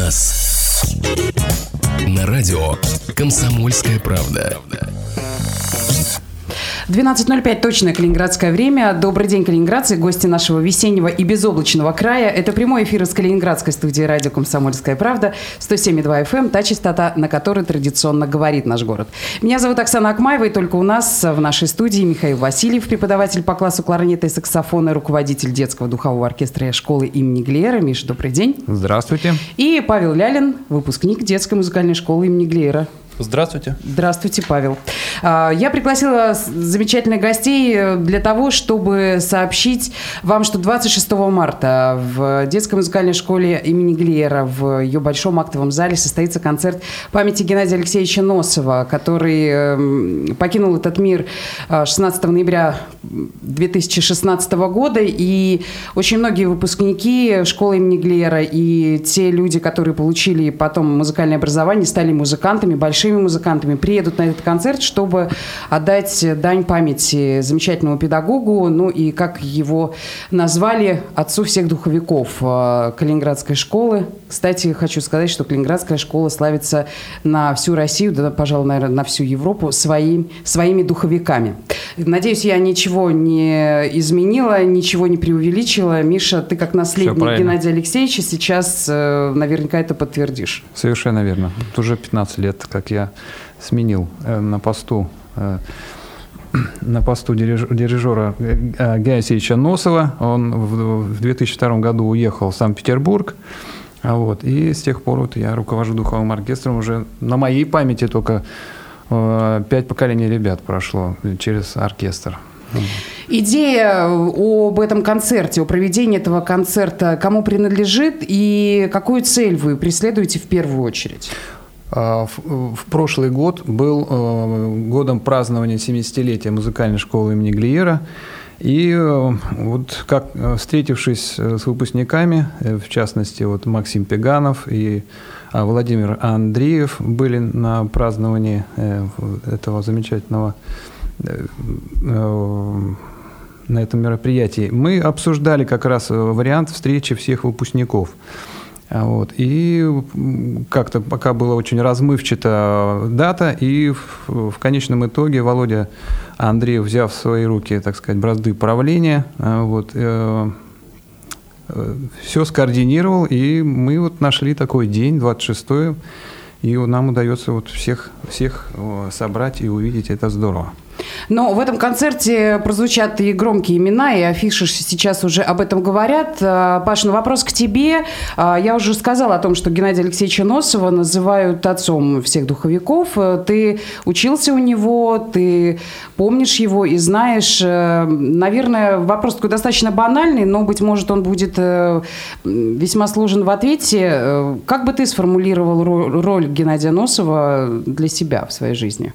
час. На радио «Комсомольская правда». 12:05, точное калининградское время. Добрый день, калининградцы, гости нашего весеннего и безоблачного края. Это прямой эфир из калининградской студии радио «Комсомольская правда», 107,2 FM, та частота, на которой традиционно говорит наш город. Меня зовут Оксана Акмаева, и только у нас в нашей студии Михаил Васильев, преподаватель по классу кларнета и саксофона, руководитель детского духового оркестра школы имени Глиера. Миша, добрый день. Здравствуйте. И Павел Лялин, выпускник детской музыкальной школы имени Глиера. Здравствуйте. Здравствуйте, Павел. Я пригласила замечательных гостей для того, чтобы сообщить вам, что 26 марта в детской музыкальной школе имени Глиера в ее большом актовом зале состоится концерт памяти Геннадия Алексеевича Носова, который покинул этот мир 16 ноября 2016 года. И очень многие выпускники школы имени Глиера и те люди, которые получили потом музыкальное образование, стали музыкантами, большими музыкантами, приедут на этот концерт, чтобы отдать дань памяти замечательному педагогу, ну и, как его назвали, отцу всех духовиков Калининградской школы. Кстати, хочу сказать, что Калининградская школа славится на всю Россию, да, пожалуй, наверное, на всю Европу своими духовиками. Надеюсь, я ничего не изменила, ничего не преувеличила. Миша, ты как наследник Геннадия Алексеевича сейчас наверняка это подтвердишь. Совершенно верно. Уже 15 лет, как я сменил на посту дирижера Геннадия Алексеевича Носова. Он в 2002 году уехал в Санкт-Петербург. И с тех пор я руковожу духовым оркестром. Уже на моей памяти только 5 поколений ребят прошло через оркестр. Идея об этом концерте, о проведении этого концерта, кому принадлежит и какую цель вы преследуете в первую очередь? В прошлый год был годом празднования 70-летия музыкальной школы имени Глиера. И вот как, встретившись с выпускниками, в частности, Максим Пеганов и Владимир Андреев были на праздновании этого замечательного, на этом мероприятии, мы обсуждали как раз вариант встречи всех выпускников. И как-то пока была очень размывчата дата, и в конечном итоге Володя Андреев, взяв в свои руки, так сказать, бразды правления, все скоординировал, и мы нашли такой день, 26-е, и нам удается всех собрать и увидеть, это здорово. Но в этом концерте прозвучат и громкие имена, и афиши сейчас уже об этом говорят. Паш, вопрос к тебе. Я уже сказала о том, что Геннадия Алексеевича Носова называют отцом всех духовиков. Ты учился у него, ты помнишь его и знаешь. Наверное, вопрос такой достаточно банальный, но, быть может, он будет весьма сложен в ответе. Как бы ты сформулировал роль Геннадия Носова для себя в своей жизни?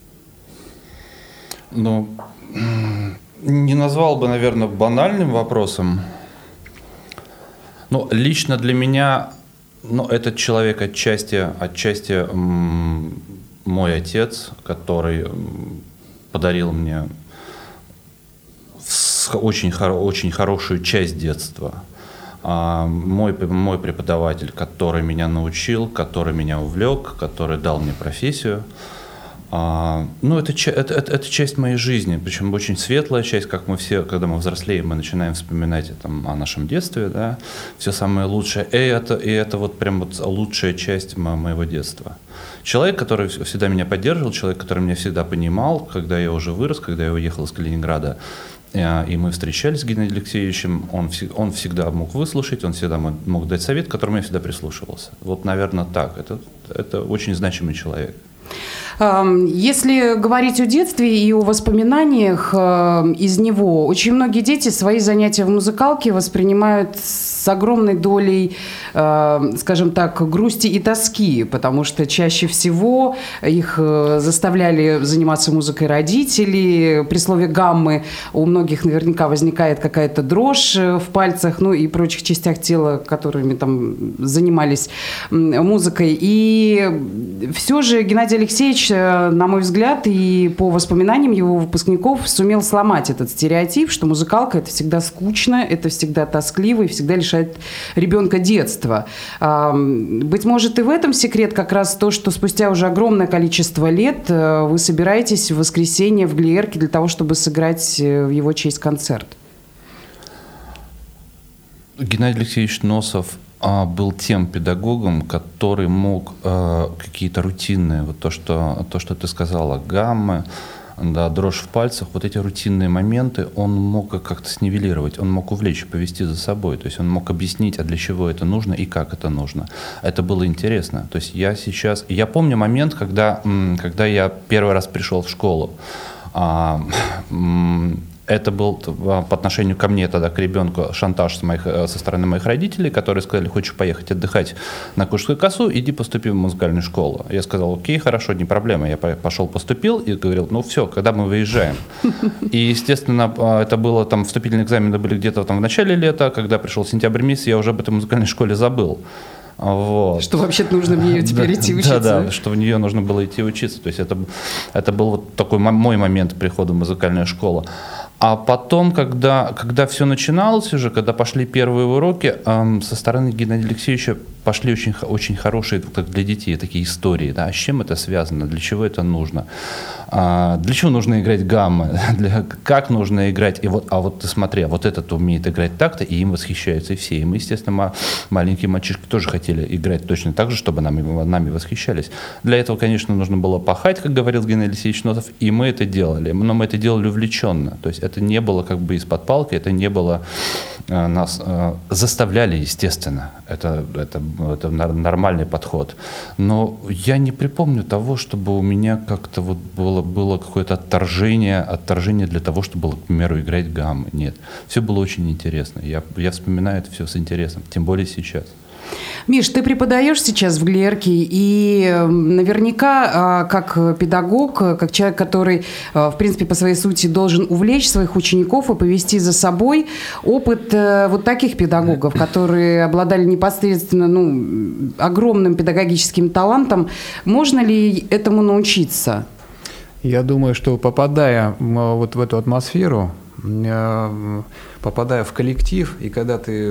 Не назвал бы, наверное, банальным вопросом. Но лично для меня, этот человек отчасти мой отец, который подарил мне очень хорошую часть детства. Мой преподаватель, который меня научил, который меня увлек, который дал мне профессию. Это часть моей жизни, причем очень светлая часть, как мы все, когда мы взрослеем, мы начинаем вспоминать о нашем детстве, да, все самое лучшее, и это прям лучшая часть моего детства. Человек, который всегда меня поддерживал, человек, который меня всегда понимал, когда я уже вырос, когда я уехал из Калининграда, и мы встречались с Геннадием Алексеевичем, он всегда мог выслушать, он всегда мог дать совет, к которому я всегда прислушивался. Наверное, так. Это очень значимый человек. Если говорить о детстве и о воспоминаниях из него, очень многие дети свои занятия в музыкалке воспринимают с огромной долей, скажем так, грусти и тоски, потому что чаще всего их заставляли заниматься музыкой родители. При слове «гаммы» у многих наверняка возникает какая-то дрожь в пальцах, и прочих частях тела, которыми там занимались музыкой. И все же Геннадий Алексеевич, на мой взгляд, и по воспоминаниям его выпускников, сумел сломать этот стереотип, что музыкалка – это всегда скучно, это всегда тоскливо и всегда лишает лишает ребенка детства. Быть может, и в этом секрет как раз то, что спустя уже огромное количество лет вы собираетесь в воскресенье в Глиерке для того, чтобы сыграть в его честь концерт. Геннадий Алексеевич Носов был тем педагогом, который мог какие-то рутинные, вот то, что ты сказала, гаммы, да, дрожь в пальцах, вот эти рутинные моменты он мог как-то снивелировать, он мог увлечь, повести за собой, то есть он мог объяснить, а для чего это нужно и как это нужно. Это было интересно. То есть я помню момент, когда я первый раз пришел в школу. Это был по отношению ко мне тогда, к ребенку, шантаж со стороны моих родителей, которые сказали: хочешь поехать отдыхать на Куршскую косу, иди поступи в музыкальную школу. Я сказал: окей, хорошо, не проблема. Я пошел, поступил и говорил: ну все, когда мы выезжаем. И, естественно, это было, там, вступительные экзамены были где-то там в начале лета, когда пришел сентябрь месяц, я уже об этой музыкальной школе забыл. Вот. Что вообще-то нужно в нее теперь идти учиться. Да, что в нее нужно было идти учиться. То есть это был вот такой мой момент прихода в музыкальную школу. А потом, когда все начиналось уже, когда пошли первые уроки, со стороны Геннадия Алексеевича пошли очень хорошие, как для детей, такие истории. Да? С чем это связано? Для чего это нужно? Для чего нужно играть гаммы? Как нужно играть? А вот ты смотри, вот этот умеет играть так-то, и им восхищаются и все. И мы, естественно, маленькие мальчишки тоже хотели играть точно так же, чтобы нами восхищались. Для этого, конечно, нужно было пахать, как говорил Геннадий Алексеевич Носов, и мы это делали. Но мы это делали увлеченно. То есть это не было как бы из-под палки, это не было... Нас заставляли, естественно. Это нормальный подход. Но я не припомню того, чтобы у меня как-то вот было какое-то отторжение для того, чтобы, к примеру, играть гаммы. Нет. Все было очень интересно. Я вспоминаю это все с интересом. Тем более сейчас. Миш, ты преподаешь сейчас в Глиерке, и наверняка, как педагог, как человек, который, в принципе, по своей сути должен увлечь своих учеников и повести за собой, опыт вот таких педагогов, которые обладали непосредственно огромным педагогическим талантом, можно ли этому научиться? Я думаю, что попадая вот в эту атмосферу, попадая в коллектив, и когда ты...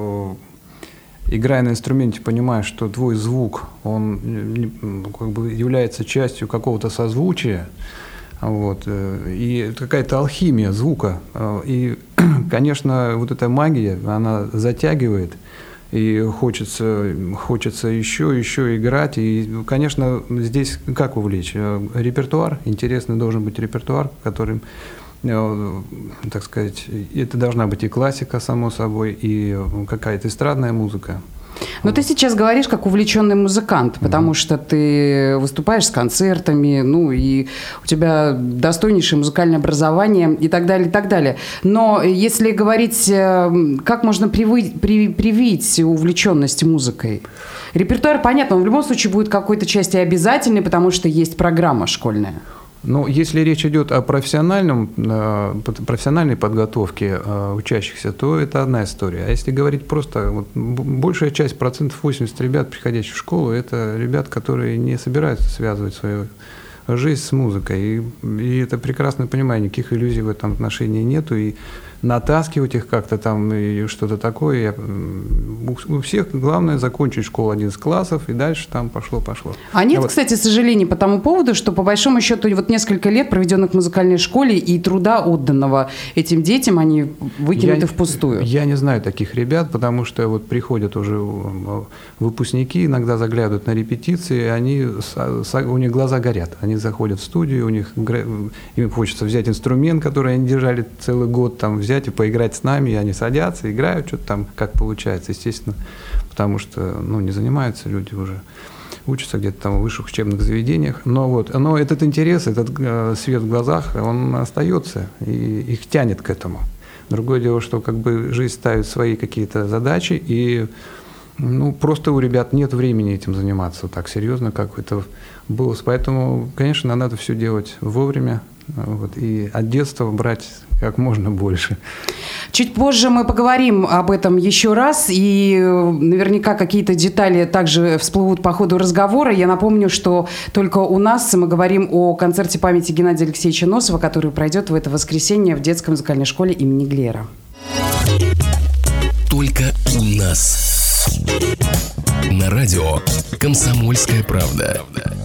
играя на инструменте, понимаешь, что твой звук, он как бы является частью какого-то созвучия, вот, и какая-то алхимия звука. И, конечно, вот эта магия, она затягивает, и хочется еще играть. И, конечно, здесь как увлечь? Репертуар, интересный должен быть репертуар, которым... так сказать, это должна быть и классика, само собой, и какая-то эстрадная музыка. Но ты сейчас говоришь как увлеченный музыкант, потому что ты выступаешь с концертами, и у тебя достойнейшее музыкальное образование и так далее, и так далее. Но если говорить, как можно привить увлеченность музыкой? Репертуар, понятно, он в любом случае будет какой-то части обязательный, потому что есть программа школьная. Но если речь идет о профессиональной подготовке учащихся, то это одна история. А если говорить просто, большая часть, 80% ребят, приходящих в школу, это ребят, которые не собираются связывать свою жизнь с музыкой. И это прекрасно понимаю, никаких иллюзий в этом отношении нету. И натаскивать их как-то там и что-то такое. У всех главное закончить школу 11 классов, и дальше там пошло. А нет, кстати, сожалений по тому поводу, что по большому счету вот несколько лет, проведенных в музыкальной школе, и труда, отданного этим детям, они выкинуты впустую. Я не знаю таких ребят, потому что вот приходят уже выпускники, иногда заглядывают на репетиции, у них глаза горят. Они заходят в студию, им хочется взять инструмент, который они держали целый год, там, взять и поиграть с нами, и они садятся, играют, что-то там, как получается, естественно, потому что, не занимаются люди уже, учатся где-то там в высших учебных заведениях, но этот интерес, этот свет в глазах, он остается, и их тянет к этому. Другое дело, что как бы жизнь ставит свои какие-то задачи, и просто у ребят нет времени этим заниматься так серьезно, как это было. Поэтому, конечно, надо все делать вовремя, и от детства брать как можно больше. Чуть позже мы поговорим об этом еще раз, и наверняка какие-то детали также всплывут по ходу разговора. Я напомню, что только у нас мы говорим о концерте памяти Геннадия Алексеевича Носова, который пройдет в это воскресенье в детской музыкальной школе имени Глиера. только у нас. На радио «Комсомольская правда».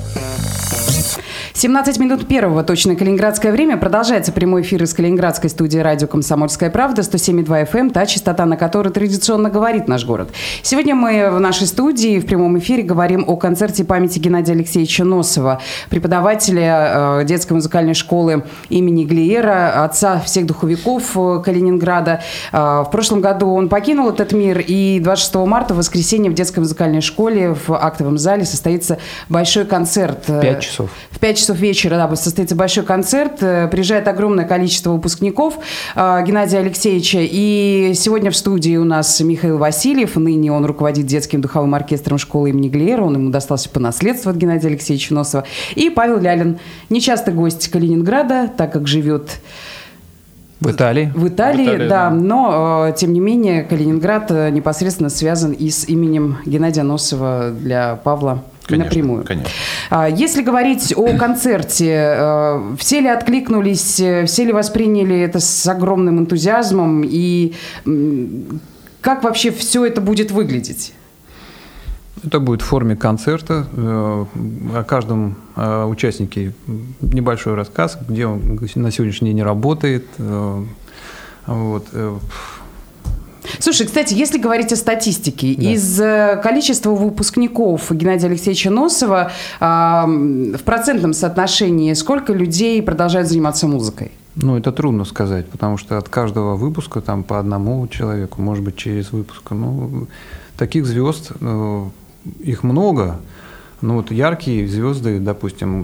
17 минут первого, точно калининградское время. Продолжается прямой эфир из калининградской студии радио «Комсомольская правда», 107,2 FM, та частота, на которой традиционно говорит наш город. Сегодня мы в нашей студии в прямом эфире говорим о концерте памяти Геннадия Алексеевича Носова, преподавателя детской музыкальной школы имени Глиера, отца всех духовиков Калининграда. В прошлом году он покинул этот мир, и 26 марта, в воскресенье, в детской музыкальной школе в актовом зале состоится большой концерт. 5 часов. В 5 часов вечера, да, состоится большой концерт. Приезжает огромное количество выпускников Геннадия Алексеевича. И сегодня в студии у нас Михаил Васильев. Ныне он руководит детским духовым оркестром школы имени Глиера. Он ему достался по наследству от Геннадия Алексеевича Носова. И Павел Лялин, нечастый гость Калининграда, так как живет в Италии. В Италии, да. Но, тем не менее, Калининград непосредственно связан и с именем Геннадия Носова для Павла. Конечно, напрямую. Конечно. Если говорить о концерте, все ли откликнулись, все ли восприняли это с огромным энтузиазмом, и как вообще все это будет выглядеть? Это будет в форме концерта. О каждом участнике небольшой рассказ, где он на сегодняшний день работает. Вот. Слушай, кстати, если говорить о статистике, да. Из количества выпускников Геннадия Алексеевича Носова в процентном соотношении сколько людей продолжают заниматься музыкой? Ну, это трудно сказать, потому что от каждого выпуска там по одному человеку, может быть, через выпуск. Ну, таких звезд, их много. Ну, вот яркие звезды, допустим,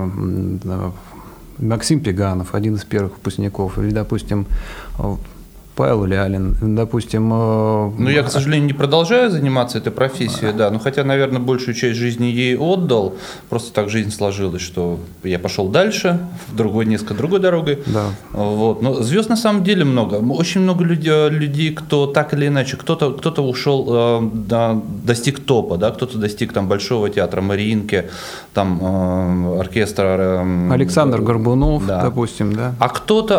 Максим Пеганов, один из первых выпускников, или, допустим, Павел Лялин, допустим... Ну, я, к сожалению, не продолжаю заниматься этой профессией, да, но хотя, наверное, большую часть жизни ей отдал, просто так жизнь сложилась, что я пошел дальше, несколько другой дорогой. Да. Вот. Но звезд на самом деле много. Очень много людей, кто так или иначе, кто-то ушел, достиг топа, да, кто-то достиг там Большого театра Мариинки, там оркестра... Александр Горбунов, да. Допустим, да. А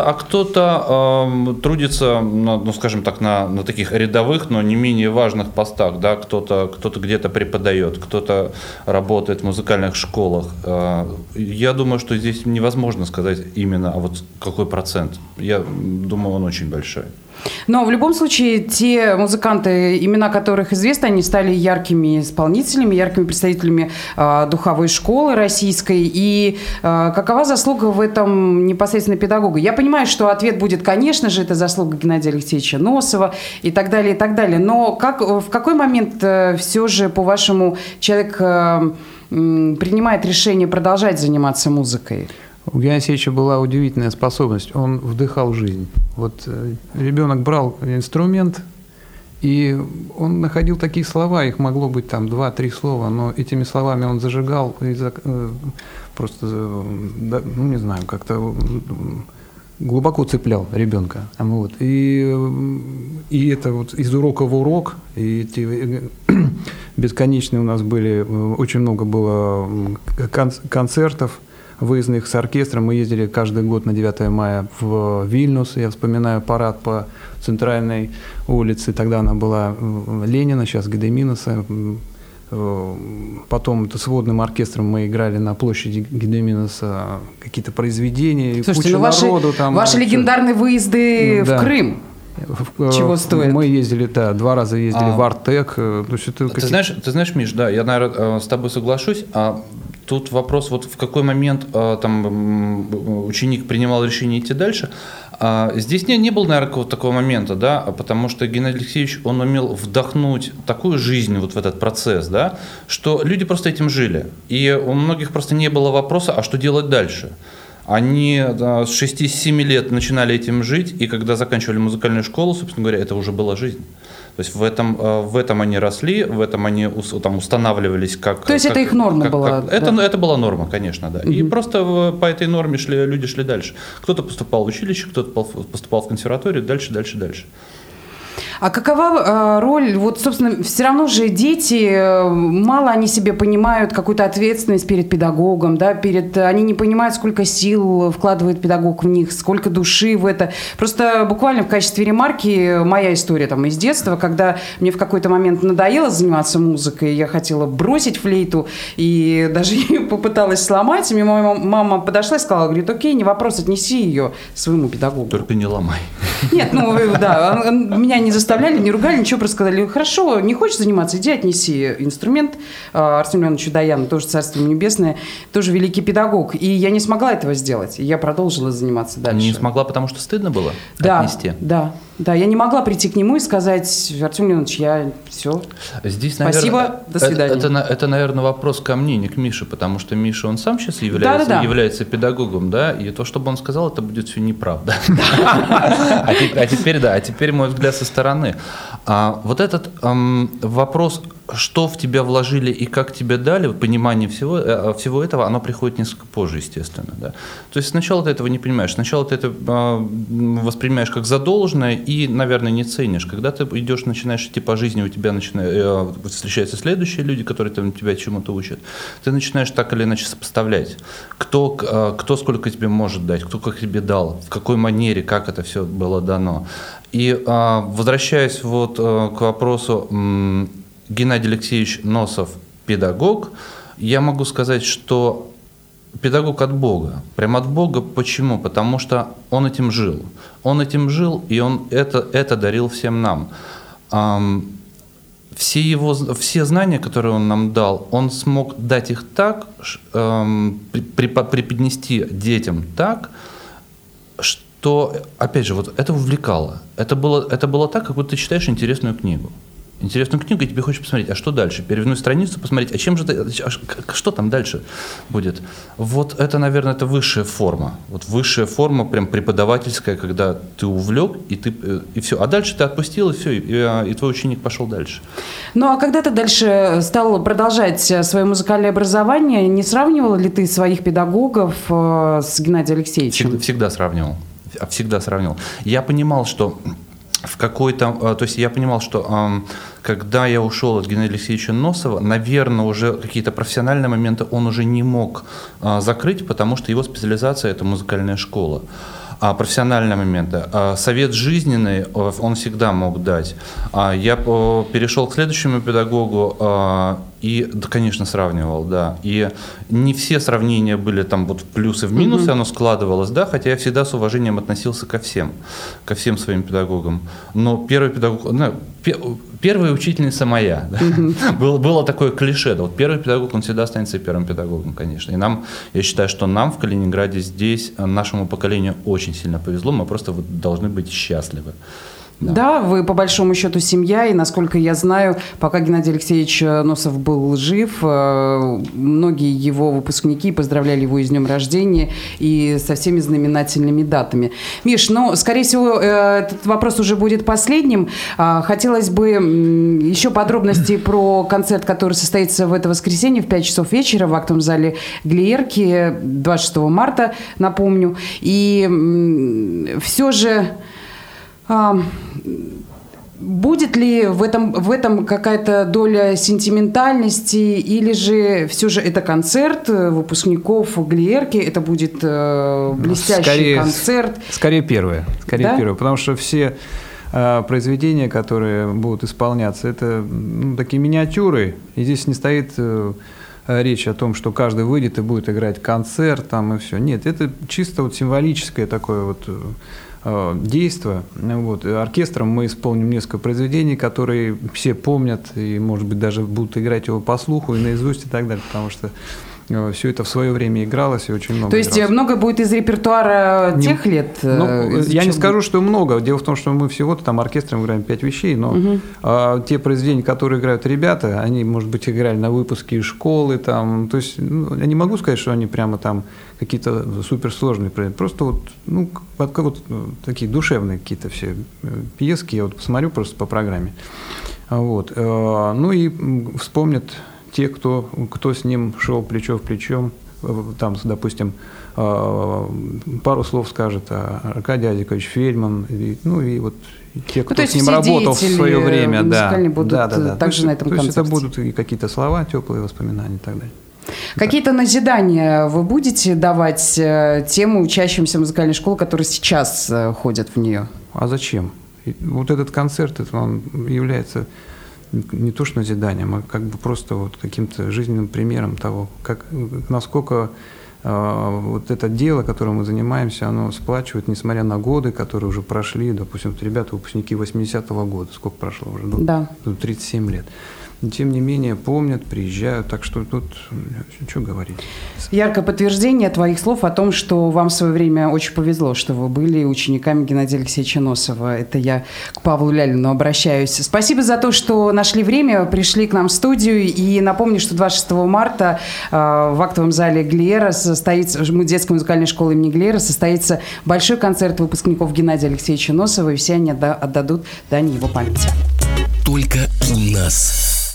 кто-то трудится, ну, скажем так, на таких рядовых, но не менее важных постах, да, кто-то где-то преподает, кто-то работает в музыкальных школах. Я думаю, что здесь невозможно сказать именно, а вот какой процент. Я думаю, он очень большой. Но в любом случае, те музыканты, имена которых известны, они стали яркими исполнителями, яркими представителями духовой школы российской. И какова заслуга в этом непосредственно педагога? Я понимаю, что ответ будет, конечно же, это заслуга Геннадия Алексеевича Носова и так далее, и так далее. Но в какой момент все же, по-вашему, человек принимает решение продолжать заниматься музыкой? У Геннадия Алексеевича была удивительная способность. Он вдыхал жизнь. Вот ребенок брал инструмент, и он находил такие слова, их могло быть там 2-3 слова, но этими словами он зажигал, просто, ну не знаю, как-то глубоко цеплял ребенка. Вот. И это вот из урока в урок, и эти бесконечные у нас были, очень много было концертов выездных с оркестром. Мы ездили каждый год на 9 мая в Вильнюс. Я вспоминаю парад по центральной улице. Тогда она была Ленина, сейчас Гедеминаса. Потом с водным оркестром мы играли на площади Гедеминаса какие-то произведения. Слушайте, куча народу там. Ваши легендарные выезды в Крым. Чего стоит? Мы ездили, да, 2 раза ездили в Артек. Ты знаешь, Миш, да, я, наверное, с тобой соглашусь. Тут вопрос, вот в какой момент там ученик принимал решение идти дальше. Здесь не было, наверное, какого-то такого момента, да, потому что Геннадий Алексеевич, он умел вдохнуть такую жизнь вот в этот процесс, да, что люди просто этим жили. И у многих просто не было вопроса, а что делать дальше. Они с 6-7 лет начинали этим жить, и когда заканчивали музыкальную школу, собственно говоря, это уже была жизнь. То есть в этом они росли, в этом они там устанавливались как... То есть это их норма была? Это была норма, конечно, да. И просто по этой норме люди шли дальше. Кто-то поступал в училище, кто-то поступал в консерваторию, дальше. А какова роль, вот, собственно, все равно же дети, мало они себе понимают какую-то ответственность перед педагогом, да, они не понимают, сколько сил вкладывает педагог в них, сколько души в это. Просто буквально в качестве ремарки моя история там из детства, когда мне в какой-то момент надоело заниматься музыкой, я хотела бросить флейту и даже ее попыталась сломать, и мне моя мама подошла и сказала, говорит, окей, не вопрос, отнеси ее своему педагогу. Только не ломай. Нет, да, меня не заставляли, не ругали, ничего, просто сказали, хорошо, не хочешь заниматься, иди отнеси инструмент. Арсению Леоновичу Даяну, тоже царство ему небесное, тоже великий педагог. И я не смогла этого сделать, и я продолжила заниматься дальше. Не смогла, потому что стыдно было отнести? Да, я не могла прийти к нему и сказать, Артем Леонович, я все, здесь, спасибо, наверное, до свидания. Это, наверное, вопрос ко мне, не к Мише, потому что Миша, он сам сейчас является педагогом, да, и то, что бы он сказал, это будет все неправда. А теперь мой взгляд со стороны. Вот этот вопрос, что в тебя вложили и как тебе дали, понимание всего этого, оно приходит несколько позже, естественно. Да? То есть сначала ты этого не понимаешь, сначала ты это воспринимаешь как задолженное и, наверное, не ценишь. Когда ты идешь, начинаешь идти по жизни, у тебя встречаются следующие люди, которые тебя чему-то учат, ты начинаешь так или иначе сопоставлять, кто сколько тебе может дать, кто как тебе дал, в какой манере, как это все было дано. И возвращаясь вот к вопросу, Геннадий Алексеевич Носов – педагог. Я могу сказать, что педагог от Бога. Прямо от Бога. Почему? Потому что он этим жил. Он этим жил, и он это дарил всем нам. Все знания, которые он нам дал, он смог дать их так, преподнести детям так, что, опять же, вот это увлекало. Это было так, как будто ты читаешь интересную книгу. И тебе хочешь посмотреть, а что дальше? Перевернуть страницу, посмотреть, что там дальше будет? Вот это, наверное, это высшая форма. Вот высшая форма, прям преподавательская, когда ты увлек, и все. А дальше ты отпустил, и все, и твой ученик пошел дальше. Ну, а когда ты дальше стал продолжать свое музыкальное образование, не сравнивал ли ты своих педагогов с Геннадием Алексеевичем? Всегда сравнивал. Я понимал, что когда я ушел от Геннадия Алексеевича Носова, наверное, уже какие-то профессиональные моменты он уже не мог закрыть, потому что его специализация – это музыкальная школа. А профессиональные моменты, совет жизненный он всегда мог дать. Я перешел к следующему педагогу и, да, конечно, сравнивал, да. И не все сравнения были там вот в плюсы, в минусы, оно складывалось, да, хотя я всегда с уважением относился ко всем своим педагогам. Но первая учительница моя. Да? Было такое клише. Да, вот первый педагог, он всегда останется первым педагогом, конечно. И я считаю, что нам в Калининграде здесь, нашему поколению очень сильно повезло. Мы просто должны быть счастливы. Да, вы по большому счету семья, и, насколько я знаю, пока Геннадий Алексеевич Носов был жив, многие его выпускники поздравляли его с днем рождения и со всеми знаменательными датами. Миш, скорее всего, этот вопрос уже будет последним. Хотелось бы еще подробностей про концерт, который состоится в это воскресенье в 5 часов вечера в актовом зале Глиерки 26 марта, напомню. И все же... Будет ли в этом какая-то доля сентиментальности, или же все же это концерт выпускников Глиерки, это будет блестящий концерт? Скорее первое, потому что все произведения, которые будут исполняться, это такие миниатюры, и здесь не стоит речь о том, что каждый выйдет и будет играть концерт там и все. Нет, это чисто вот символическое такое вот действо. Вот. Оркестром мы исполним несколько произведений, которые все помнят и, может быть, даже будут играть его по слуху и наизусть и так далее, потому что все это в свое время игралось и очень много. То есть много будет из репертуара тех лет? Я не скажу, что много. Дело в том, что мы всего-то там оркестром играем 5 вещей, но те произведения, которые играют ребята, они, может быть, играли на выпуске из школы. Там, то есть я не могу сказать, что они прямо там какие-то суперсложные произведения. Просто вот такие душевные какие-то все пьески. Я вот посмотрю просто по программе. Вот. Ну и вспомнят те, кто с ним шел плечо в плечо там, допустим, пару слов скажет Аркадий Азикович Фельдман, и вот те, кто с ним работал в свое время. Будут также на этом концерте. То есть это будут и какие-то слова, теплые воспоминания и так далее. Какие-то назидания вы будете давать тем учащимся музыкальной школы, которые сейчас ходят в нее? А зачем? Вот этот концерт, он является не то что назиданием, а как бы просто вот каким-то жизненным примером того, насколько вот это дело, которым мы занимаемся, оно сплачивает, несмотря на годы, которые уже прошли. Допустим, ребята, выпускники 80-го года, сколько прошло уже? Да. 37 лет. Но, тем не менее, помнят, приезжают, так что тут что говорить. Яркое подтверждение твоих слов о том, что вам в свое время очень повезло, что вы были учениками Геннадия Алексеевича Носова. Это я к Павлу Лялину обращаюсь. Спасибо за то, что нашли время, пришли к нам в студию. И напомню, что 26 марта в актовом зале Глиера детской музыкальной школы имени Глиера состоится большой концерт выпускников Геннадия Алексеевича Носова, и все они отдадут дань его памяти. Только у нас.